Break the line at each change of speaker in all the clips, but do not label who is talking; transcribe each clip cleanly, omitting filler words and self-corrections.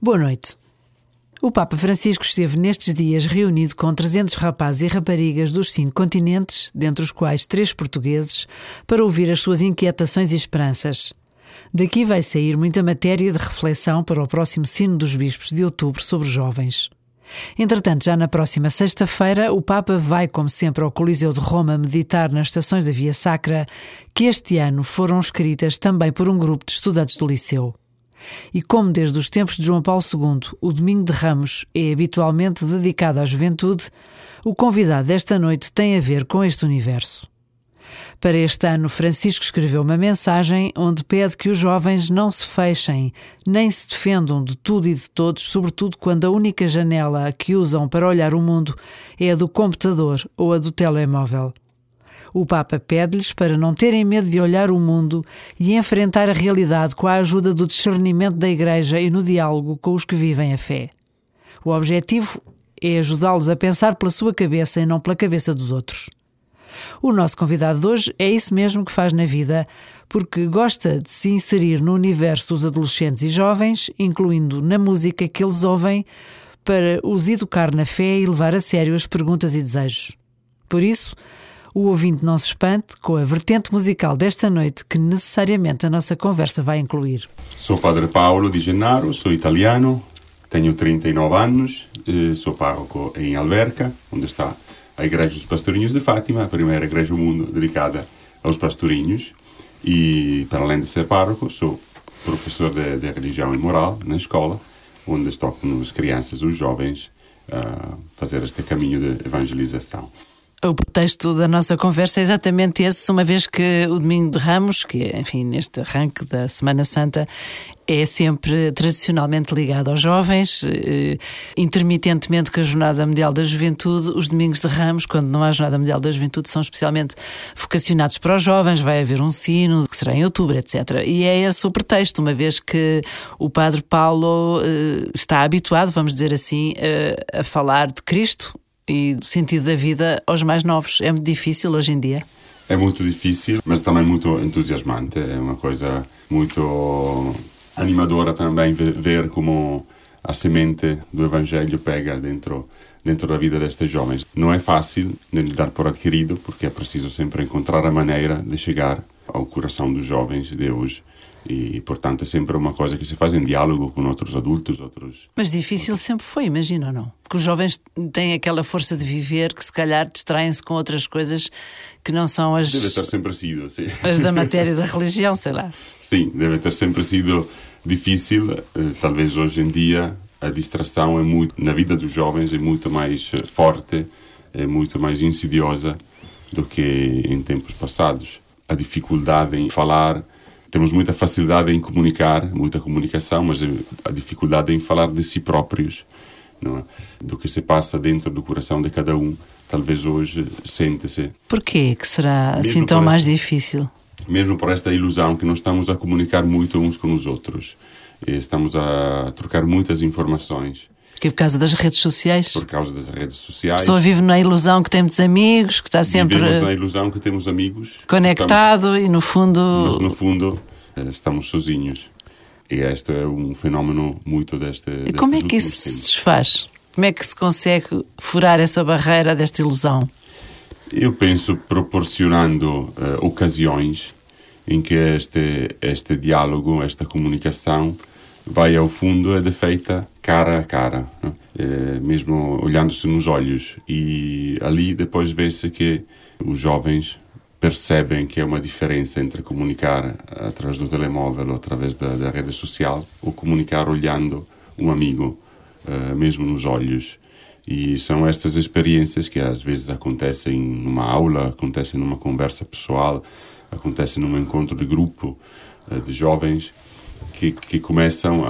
Boa noite. O Papa Francisco esteve nestes dias reunido com 300 rapazes e raparigas dos 5 continentes, dentre os quais 3 portugueses, para ouvir as suas inquietações e esperanças. Daqui vai sair muita matéria de reflexão para o próximo Sínodo dos Bispos de outubro sobre os jovens. Entretanto, já na próxima sexta-feira, o Papa vai, como sempre, ao Coliseu de Roma meditar nas estações da Via Sacra, que este ano foram escritas também por um grupo de estudantes do Liceu. E como desde os tempos de João Paulo II o Domingo de Ramos é habitualmente dedicado à juventude, o convidado desta noite tem a ver com este universo. Para este ano, Francisco escreveu uma mensagem onde pede que os jovens não se fechem, nem se defendam de tudo e de todos, sobretudo quando a única janela que usam para olhar o mundo é a do computador ou a do telemóvel. O Papa pede-lhes para não terem medo de olhar o mundo e enfrentar a realidade com a ajuda do discernimento da Igreja e no diálogo com os que vivem a fé. O objetivo é ajudá-los a pensar pela sua cabeça e não pela cabeça dos outros. O nosso convidado de hoje é isso mesmo que faz na vida, porque gosta de se inserir no universo dos adolescentes e jovens, incluindo na música que eles ouvem, para os educar na fé e levar a sério as perguntas e desejos. Por isso, o ouvinte não se espante com a vertente musical desta noite que necessariamente a nossa conversa vai incluir.
Sou Padre Paolo Di Gennaro, sou italiano, tenho 39 anos, sou pároco em Alverca, onde está a Igreja dos Pastorinhos de Fátima, a primeira igreja do mundo dedicada aos pastorinhos. E, para além de ser pároco, sou professor de religião e moral na escola, onde estou com as crianças, os jovens, a fazer este caminho de evangelização.
O pretexto da nossa conversa é exatamente esse, uma vez que o Domingo de Ramos, que é, enfim, neste arranque da Semana Santa, é sempre tradicionalmente ligado aos jovens, intermitentemente com a Jornada Mundial da Juventude. Os Domingos de Ramos, quando não há Jornada Mundial da Juventude, são especialmente vocacionados para os jovens, vai haver um sínodo, que será em outubro, etc. E é esse o pretexto, uma vez que o Padre Paulo está habituado, vamos dizer assim, a falar de Cristo e do sentido da vida aos mais novos. É muito difícil hoje em dia?
É muito difícil, mas também muito entusiasmante. É uma coisa muito animadora também ver como a semente do Evangelho pega dentro da vida destes jovens. Não é fácil de dar por adquirido, porque é preciso sempre encontrar a maneira de chegar ao coração dos jovens de hoje. E, portanto, é sempre uma coisa que se faz em diálogo com outros adultos.
Mas difícil sempre foi, imagina ou não? Porque os jovens têm aquela força de viver que se calhar distraem-se com outras coisas que não são as...
Deve ter sempre sido, sim.
As da matéria da religião, sei lá.
Sim, deve ter sempre sido difícil. Talvez hoje em dia a distração é muito, na vida dos jovens, é muito mais forte, é muito mais insidiosa do que em tempos passados. A dificuldade em falar... Temos muita facilidade em comunicar, muita comunicação, mas a dificuldade em falar de si próprios, não é? Do que se passa dentro do coração de cada um, talvez hoje sente-se.
Porquê que será assim tão mais difícil?
Mesmo por esta ilusão que nós estamos a comunicar muito uns com os outros. E estamos a trocar muitas informações.
Que por causa das redes sociais?
Por causa das redes sociais.
A pessoa vive na ilusão que tem muitos amigos, que está sempre...
Vivemos na ilusão que temos amigos.
Conectado e no fundo...
Mas no fundo estamos sozinhos. E este é um fenómeno muito deste...
E como é que isso se desfaz? Como é que se consegue furar essa barreira desta ilusão?
Eu penso proporcionando ocasiões em que este diálogo, esta comunicação vai ao fundo, é feita cara a cara, mesmo olhando-se nos olhos. E ali depois vê-se que os jovens percebem que é uma diferença entre comunicar através do telemóvel ou através da rede social ou comunicar olhando um amigo, mesmo nos olhos. E são estas experiências que às vezes acontecem numa aula, acontecem numa conversa pessoal, acontecem num encontro de grupo de jovens, que começam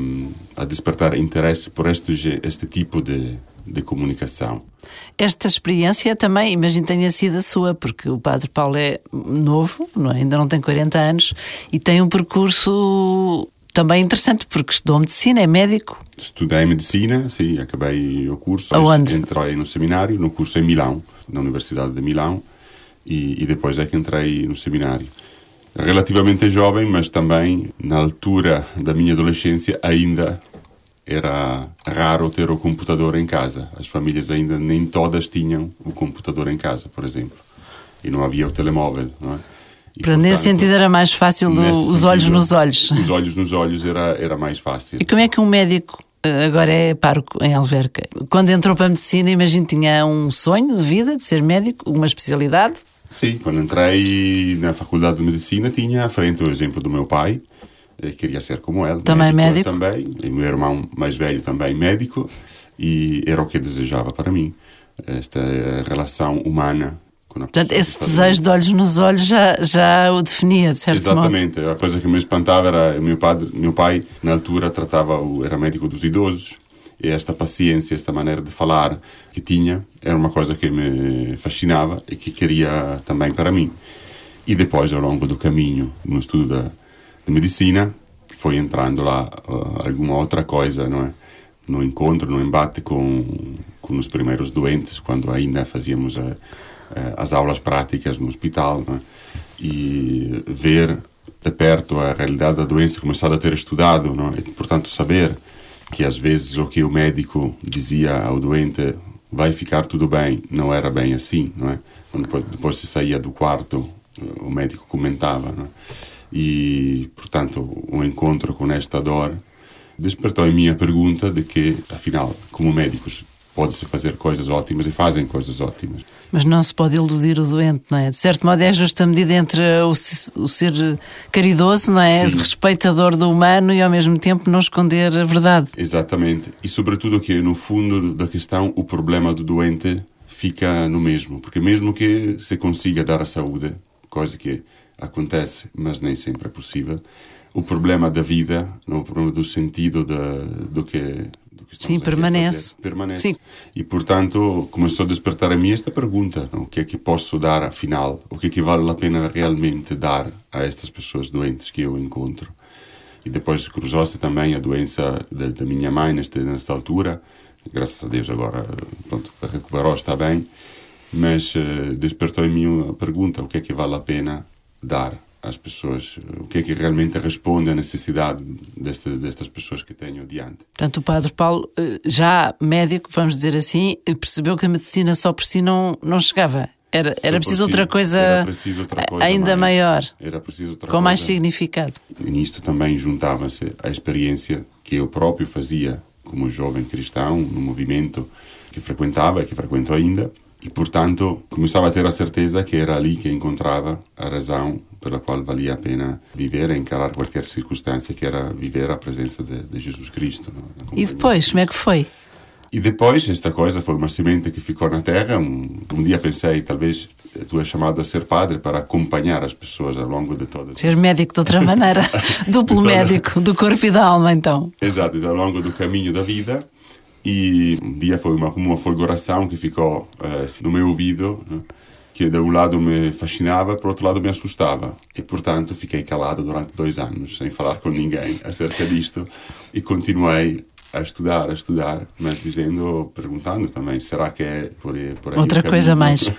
a despertar interesse por este tipo de comunicação.
Esta experiência também, imagino, tenha sido a sua, porque o Padre Paulo é novo, não é? Ainda não tem 40 anos, e tem um percurso também interessante, porque estudou medicina, é médico.
Estudei medicina, sim, acabei o curso.
Aonde?
Entrei no seminário, no curso em Milão, na Universidade de Milão, e depois é que entrei no seminário. Relativamente jovem, mas também na altura da minha adolescência ainda era raro ter o computador em casa. As famílias ainda nem todas tinham o computador em casa, por exemplo. E não havia o telemóvel, não é?
Portanto, nesse sentido era mais fácil os olhos nos olhos.
Os olhos nos olhos era mais fácil.
E como é que um médico, agora é pároco em Alverca, quando entrou para a medicina, imagino que tinha um sonho de vida, de ser médico, uma especialidade?
Sim, quando entrei na Faculdade de Medicina tinha à frente o exemplo do meu pai, queria ser como ele.
Também médico?
Também, e meu irmão mais velho também médico, e era o que eu desejava para mim, esta relação humana.
Portanto, esse desejo de olhos nos olhos já o definia, de certo modo.
Exatamente. A coisa que me espantava era meu pai, na altura, era médico dos idosos, e esta paciência, esta maneira de falar que tinha, era uma coisa que me fascinava e que queria também para mim. E depois, ao longo do caminho, no estudo de medicina, foi entrando lá alguma outra coisa, não é? No encontro, no embate com os primeiros doentes, quando ainda fazíamos as aulas práticas no hospital, não é? E ver de perto a realidade da doença, começar a ter estudado, não é? E, portanto, saber que às vezes o que o médico dizia ao doente, vai ficar tudo bem, não era bem assim, não é? Quando depois se saía do quarto, o médico comentava, não é? E, portanto, o encontro com esta dor despertou em mim a pergunta de que, afinal, como médicos, pode-se fazer coisas ótimas e fazem coisas ótimas.
Mas não se pode iludir o doente, não é? De certo modo é a justa medida entre o ser caridoso, não é?
Sim.
Respeitador do humano e ao mesmo tempo não esconder a verdade.
Exatamente. E sobretudo que no fundo da questão o problema do doente fica no mesmo. Porque mesmo que se consiga dar a saúde, coisa que acontece, mas nem sempre é possível, o problema da vida, o problema do sentido do que
Sim, permanece.
Permanece.
Sim.
E, portanto, começou a despertar a mim esta pergunta, não? O que é que posso dar, afinal? O que é que vale a pena realmente dar a estas pessoas doentes que eu encontro? E depois cruzou-se também a doença da minha mãe nesta altura. Graças a Deus agora, pronto, recuperou, está bem. Mas despertou em mim a pergunta, o que é que vale a pena dar às pessoas, o que é que realmente responde à necessidade destas pessoas que tenho diante.
Portanto, o Padre Paulo, já médico, vamos dizer assim, percebeu que a medicina só por si não chegava. Era preciso outra coisa, ainda maior,
era preciso outra
com
coisa.
mais significado.
E nisto também juntava-se a experiência que eu próprio fazia como jovem cristão, no movimento que frequentava e que frequento ainda. E, portanto, começava a ter a certeza que era ali que encontrava a razão pela qual valia a pena viver e encarar qualquer circunstância, que era viver a presença de Jesus Cristo.
E depois, como é que foi?
E depois, esta coisa foi uma semente que ficou na terra. Um dia pensei, talvez tu és chamado a ser padre para acompanhar as pessoas ao longo de todas...
Ser médico de outra maneira. Duplo médico, do corpo e da alma, então.
Exato, ao longo do caminho da vida. E um dia foi uma folgoração que ficou assim, no meu ouvido, né? Que de um lado me fascinava, por outro lado me assustava. E, portanto, fiquei calado durante 2 anos, sem falar com ninguém acerca disto. E continuei a estudar, mas perguntando também, será que é por aí
outra coisa mais?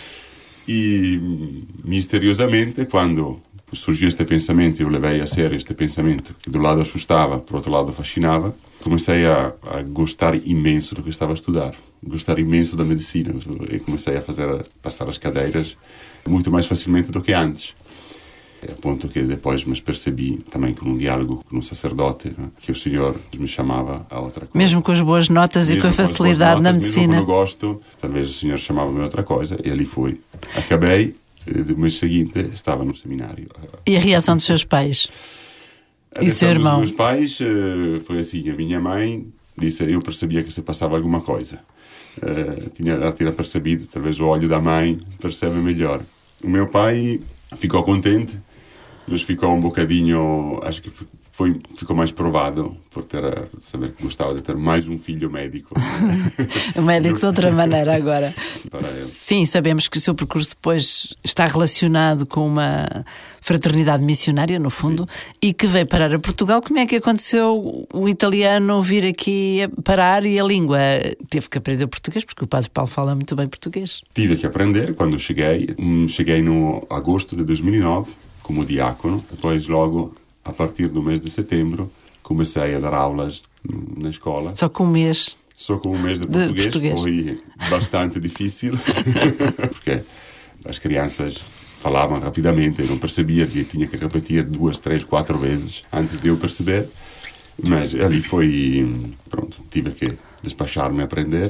E, misteriosamente, quando surgiu este pensamento, eu levei a sério este pensamento, que do lado assustava, por outro lado fascinava, comecei a gostar imenso do que estava a estudar, gostar imenso da medicina, e comecei a passar as cadeiras muito mais facilmente do que antes. A ponto que depois me percebi também com um diálogo com um sacerdote, né, que o Senhor me chamava a outra coisa.
Mesmo com as boas notas e com a facilidade na medicina.
Mesmo quando eu gosto, talvez o Senhor chamava-me a outra coisa, e ali fui. Acabei, no mês seguinte estava no seminário.
E a reação dos seus pais? E o seu irmão?
Os meus pais foi assim, a minha mãe disse, eu percebia que se passava alguma coisa. Ela tinha percebido, talvez o olho da mãe percebe melhor. O meu pai ficou contente, mas ficou um bocadinho, acho que ficou mais provado por saber que gostava de ter mais um filho médico.
Um médico de outra maneira agora.
Para ele.
Sim, sabemos que o seu percurso depois está relacionado com uma fraternidade missionária, no fundo, sim, e que veio parar a Portugal. Como é que aconteceu o italiano vir aqui parar e a língua? Teve que aprender português, porque o Padre Paulo fala muito bem português.
Tive que aprender quando cheguei. Cheguei no agosto de 2009 como diácono. Depois logo, a partir do mês de setembro, comecei a dar aulas na escola.
Só com um mês.
Só com um mês de português. Foi bastante difícil, porque as crianças falavam rapidamente, eu não percebia que tinha que repetir 2, 3, 4 vezes antes de eu perceber, mas ali foi, pronto, tive que despachar-me a aprender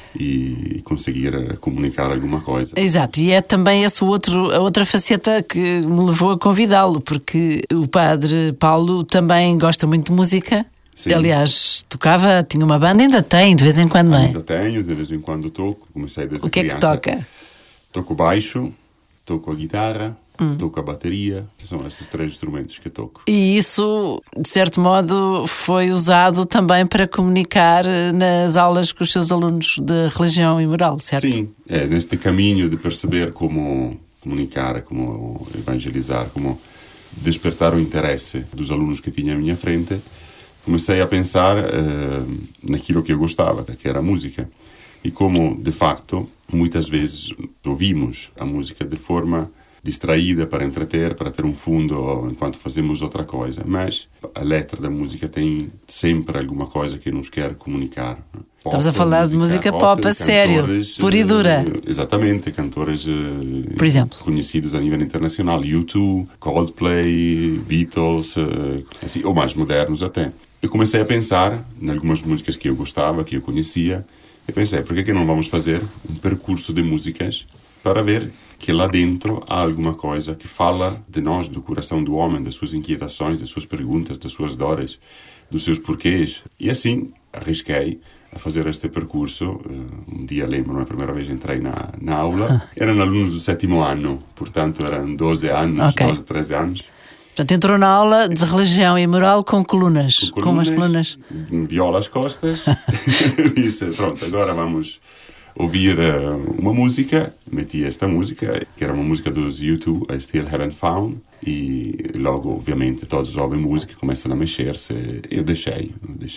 e conseguir comunicar alguma coisa.
Exato, e é também a outra faceta que me levou a convidá-lo, porque o padre Paulo também gosta muito de música.
Sim.
Aliás, tocava, tinha uma banda, ainda tem, de vez em quando, não é?
Ainda tenho, de vez em quando toco, comecei desde
O que
criança.
é que toca?
Toco baixo, toco a guitarra, toco a bateria, são esses 3 instrumentos que toco.
E isso, de certo modo, foi usado também para comunicar nas aulas com os seus alunos de religião e moral, certo?
Sim, neste caminho de perceber como comunicar, como evangelizar, como despertar o interesse dos alunos que tinha à minha frente, comecei a pensar naquilo que eu gostava, que era a música. E como, de facto, muitas vezes ouvimos a música de forma distraída para entreter, para ter um fundo enquanto fazemos outra coisa. Mas a letra da música tem sempre alguma coisa que nos quer comunicar.
Estamos a falar de música pop a sério, pura e dura.
Exatamente, cantores
por exemplo,
conhecidos a nível internacional. U2, Coldplay, Beatles, assim, ou mais modernos até. Eu comecei a pensar em algumas músicas que eu gostava, que eu conhecia, e pensei, por que não vamos fazer um percurso de músicas para ver que lá dentro há alguma coisa que fala de nós, do coração do homem, das suas inquietações, das suas perguntas, das suas dores, dos seus porquês. E assim arrisquei a fazer este percurso. Um dia, lembro, a primeira vez entrei na aula, eram alunos do 7º ano, portanto eram 12 anos,
okay.
12, 13 anos.
Portanto, entrou na aula de religião e moral com colunas. Com umas colunas.
Viola às costas. Disse, pronto, agora vamos ouvir uma música. Meti esta música, que era uma música dos U2, I Still Haven't Found. E logo, obviamente, todos ouvem música e começam a mexer-se. Eu deixei.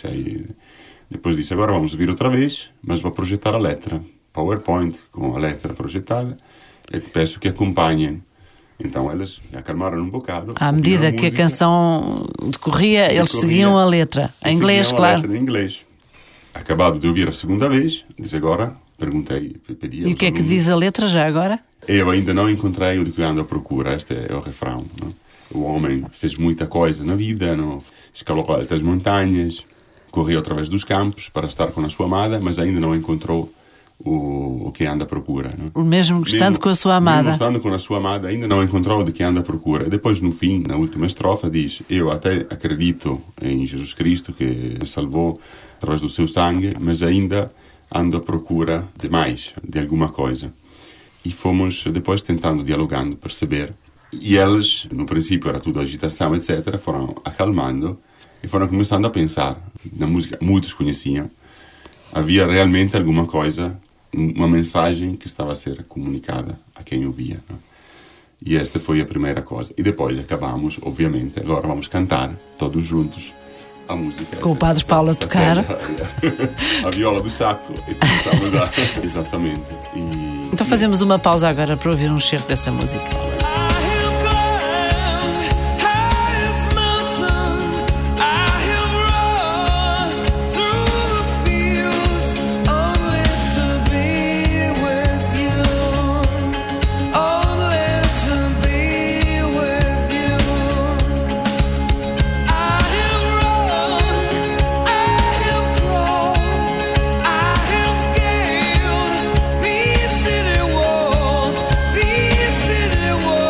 Depois disse, agora vamos ouvir outra vez, mas vou projetar a letra. PowerPoint com a letra projetada. E peço que acompanhem. Então elas acalmaram um bocado.
À medida que a canção decorria, eles seguiam a letra. Em inglês, claro.
Em inglês. Acabado de ouvir a segunda vez, disse agora, pedi
E o que é que diz a letra já agora?
Eu ainda não encontrei o de que ando à procura. Este é o refrão. Não? O homem fez muita coisa na vida, não? Escalou altas montanhas, correu através dos campos para estar com a sua amada, mas ainda não encontrou o que anda à procura. Não?
Mesmo estando com a sua amada.
Mesmo estando com a sua amada, ainda não encontrou o de que anda à procura. E depois, no fim, na última estrofa, diz: eu até acredito em Jesus Cristo, que me salvou através do seu sangue, mas ainda ando à procura de mais, de alguma coisa. E fomos depois tentando, dialogando, perceber. E eles, no princípio era tudo agitação, etc., foram acalmando e foram começando a pensar na música. Muitos conheciam. Havia realmente alguma coisa, uma mensagem que estava a ser comunicada a quem ouvia. Não? E esta foi a primeira coisa. E depois acabamos, obviamente, agora vamos cantar, todos juntos, a música.
Com o Padre Paulo a tocar.
A viola do saco. E começamos a... Exatamente.
Então fazemos uma pausa agora para ouvir um certo dessa música.
These city walls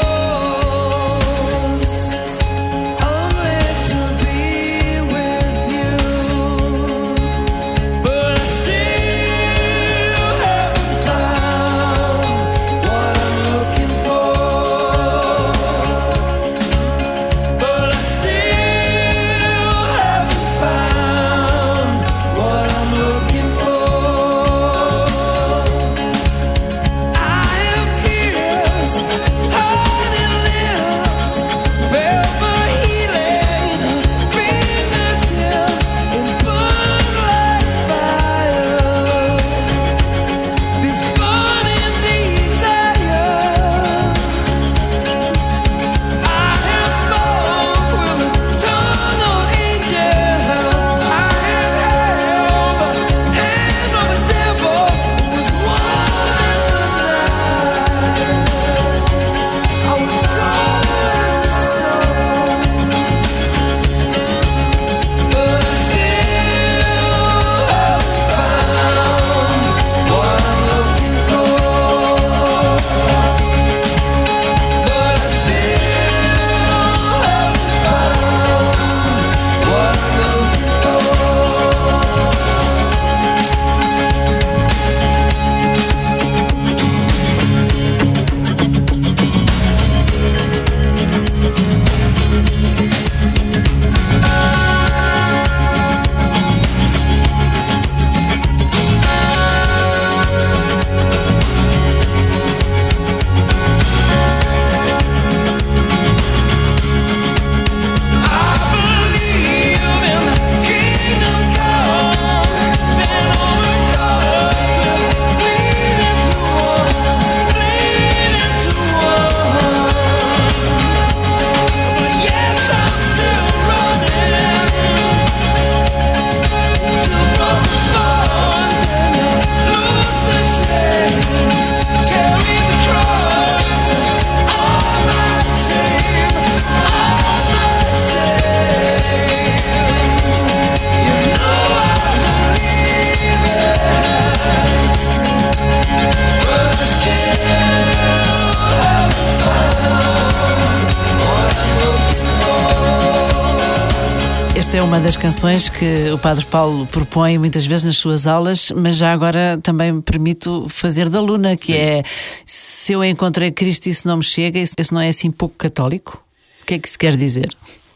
uma das canções que o Padre Paulo propõe muitas vezes nas suas aulas, mas já agora também me permito fazer da aluna, que é: se eu encontrei Cristo e isso não me chega, isso não é assim pouco católico? O que é que isso quer dizer?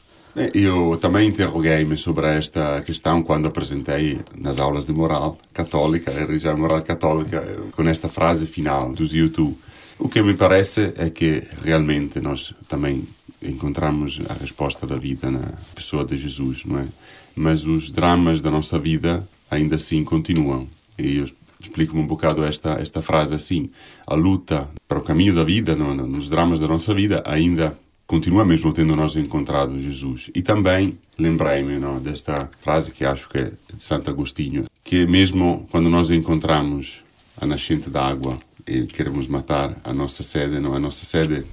Eu também interroguei-me sobre esta questão quando apresentei nas aulas de moral católica, a religião moral católica, com esta frase final dos YouTube. O que me parece é que realmente nós também encontramos a resposta da vida na pessoa de Jesus, não é? Mas os dramas da nossa vida ainda assim continuam. E eu explico-me um bocado esta frase assim: a luta para o caminho da vida, nos dramas da nossa vida, ainda continua mesmo tendo nós encontrado Jesus. E também lembrei-me desta frase que acho que é de Santo Agostinho, que mesmo quando nós encontramos a nascente da água e queremos matar a nossa sede, a nossa sede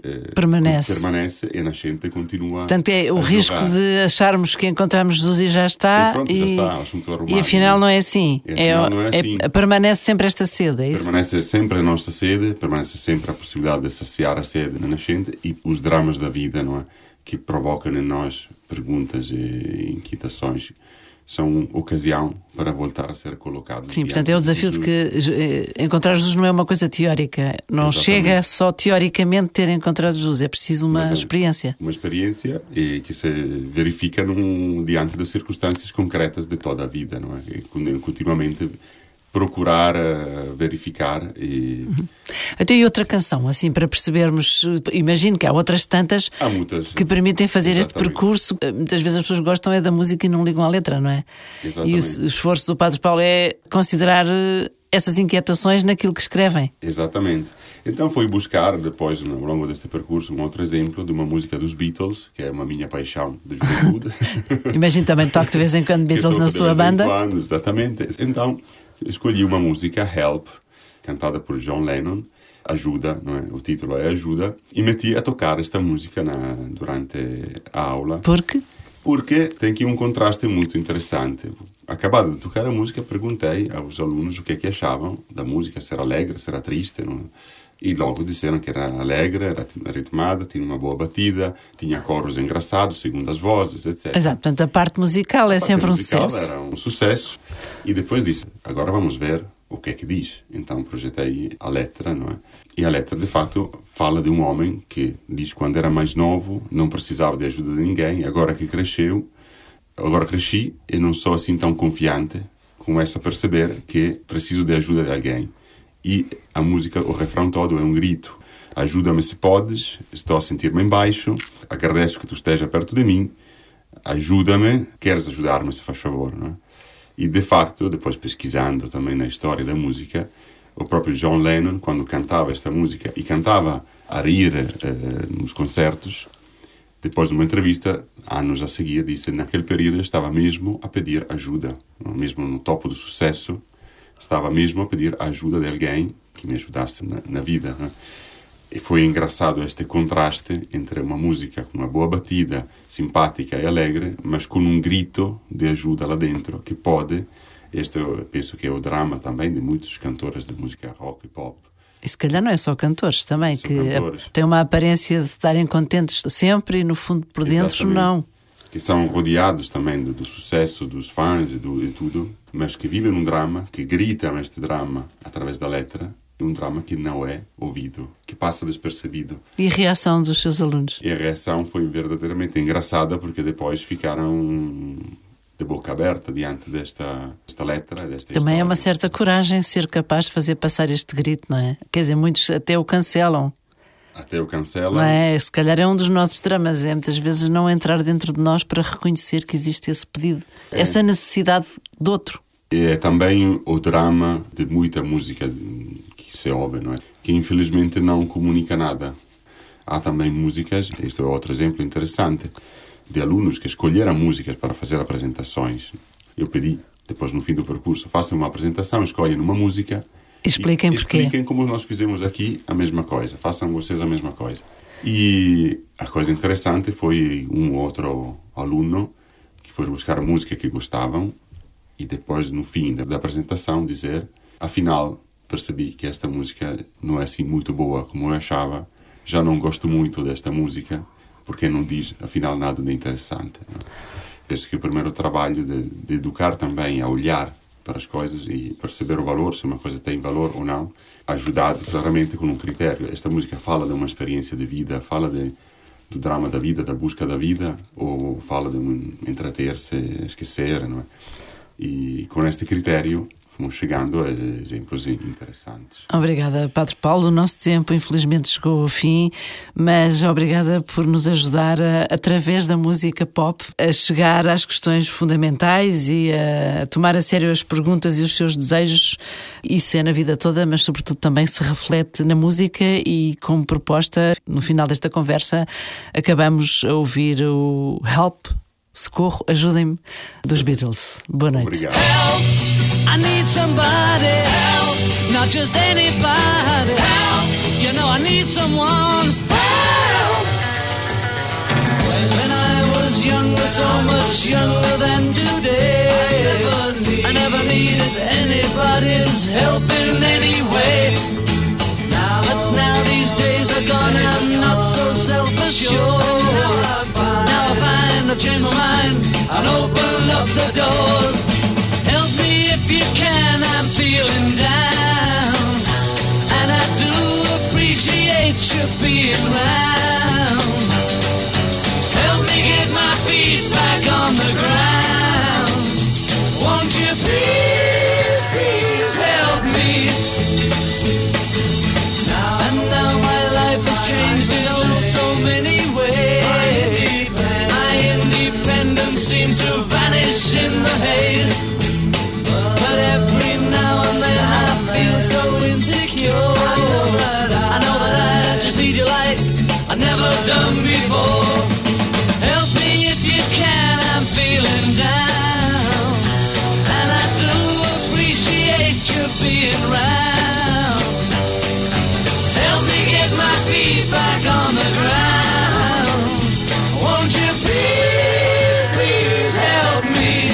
permanece e a nascente continua.
Portanto, é o risco de acharmos que encontramos Jesus e já está,
e pronto, já está, assunto arrumado,
e afinal não é assim.
Não é assim.
Permanece sempre esta sede, é isso?
Permanece sempre a nossa sede, permanece sempre a possibilidade de saciar a sede na nascente, e os dramas da vida, não é? Que provocam em nós perguntas e inquietações, são ocasião para voltar a ser colocados.
Sim, portanto é o desafio de que encontrar Jesus não é uma coisa teórica. Não chega só teoricamente ter encontrado Jesus, é preciso uma experiência.
Uma experiência que se verifica diante das circunstâncias concretas de toda a vida, não é? E continuamente procurar verificar e...
Até e outra canção, assim, para percebermos, imagino que há outras tantas que permitem fazer este percurso. Muitas vezes as pessoas gostam é da música e não ligam à letra, não é?
Exatamente.
E o esforço do Padre Paulo é considerar essas inquietações naquilo que escrevem.
Exatamente. Então fui buscar, depois, ao longo deste percurso, um outro exemplo de uma música dos Beatles, que é uma minha paixão de juventude.
Imagino também toque de vez em quando Beatles na sua banda.
Exatamente. Então escolhi uma música, Help, cantada por John Lennon, Ajuda, não é? O título é Ajuda, e meti a tocar esta música durante a aula.
Por quê?
Porque tem aqui um contraste muito interessante. Acabado de tocar a música, perguntei aos alunos o que é que achavam da música, se era alegre, se era triste, não? E logo disseram que era alegre, era ritmada, tinha uma boa batida, tinha coros engraçados, segundo as vozes, etc.
Exato, portanto a parte musical é sempre um sucesso.
Era um sucesso. E depois disse, agora vamos ver o que é que diz. Então projetei a letra, não é? E a letra, de facto, fala de um homem que diz que quando era mais novo não precisava de ajuda de ninguém, agora cresci e não sou assim tão confiante, começo a perceber que preciso de ajuda de alguém. E a música, o refrão todo é um grito: ajuda-me se podes, estou a sentir-me em baixo, agradeço que tu esteja perto de mim, ajuda-me, queres ajudar-me, se faz favor, não é? E de facto, depois pesquisando também na história da música, o próprio John Lennon, quando cantava esta música e cantava a rir nos concertos, depois de uma entrevista, anos a seguir, disse que naquele período eu estava mesmo a pedir ajuda, mesmo no topo do sucesso, estava mesmo a pedir a ajuda de alguém que me ajudasse na vida, né? E foi engraçado este contraste entre uma música com uma boa batida, simpática e alegre, mas com um grito de ajuda lá dentro, que pode, este eu penso que é o drama também de muitos cantores de música rock e pop.
E se calhar não é só cantores também, têm uma aparência de estarem contentes sempre e no fundo por dentro não.
Que são rodeados também do sucesso dos fãs e tudo, mas que vivem um drama, que gritam este drama através da letra, um drama que não é ouvido, que passa despercebido.
E a reação dos seus alunos?
E a reação foi verdadeiramente engraçada, porque depois ficaram de boca aberta diante desta letra, desta
Também
história.
É uma certa coragem ser capaz de fazer passar este grito, não é? Quer dizer, muitos até o cancelam.
Até o cancelam.
Não é? Se calhar é um dos nossos dramas, é muitas vezes não entrar dentro de nós para reconhecer que existe esse pedido, essa necessidade de outro.
É também o drama de muita música que se ouve, não é? Que infelizmente não comunica nada. Há também músicas, este é outro exemplo interessante, de alunos que escolheram músicas para fazer apresentações. Eu pedi, depois no fim do percurso, façam uma apresentação, escolhem uma música.
Expliquem porquê.
Expliquem como nós fizemos aqui a mesma coisa. Façam vocês a mesma coisa. E a coisa interessante foi um outro aluno que foi buscar a música que gostavam e depois, no fim da apresentação, dizer: afinal, percebi que esta música não é assim muito boa como eu achava. Já não gosto muito desta música porque não diz, afinal, nada de interessante. penso que o primeiro trabalho de educar também a olhar para as coisas e perceber o valor, se uma coisa tem valor ou não, ajudado claramente com um critério. Esta música fala de uma experiência de vida, fala do drama da vida, da busca da vida, ou fala de entreter-se, esquecer, não é? E com este critério fomos chegando a exemplos interessantes.
Obrigada, Padre Paulo. O nosso tempo infelizmente chegou ao fim, mas obrigada por nos ajudar através da música pop a chegar às questões fundamentais e a tomar a sério as perguntas e os seus desejos. Isso é na vida toda, mas sobretudo também se reflete na música, e como proposta, no final desta conversa, acabamos a ouvir o Help, Socorro, Ajudem-me, dos Beatles. Boa noite.
Obrigado.
Help, I need somebody. Help, not just anybody. Help, you know I need someone. Help. When I was younger, so much younger than today, I never needed anybody's help in any way. But now these days are gone, I'm not so self-assured. Now I find I've changed my mind and open up the doors. Help me if you can, I'm feeling down, and I do appreciate you being round. Help me get my feet back on the ground. Won't you please, please help me? And now my life has changed in so many ways. My independence seems to vanish in the haze. But every now and then I feel so insecure. I know that I just need your light I've never done before. Help me if you can, I'm feeling down, and I do appreciate you being round. Help me get my feet back on the ground. Won't you please, please help me?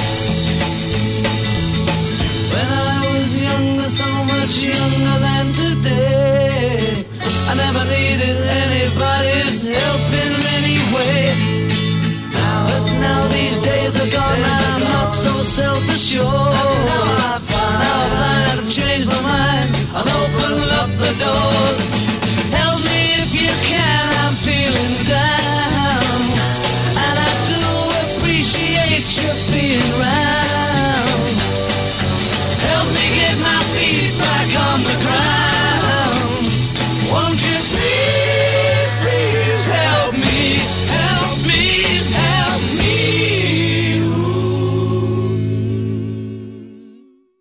When I was younger, so much younger than today, I never needed anybody's help in any way. But now these days are gone, I'm not so self-assured.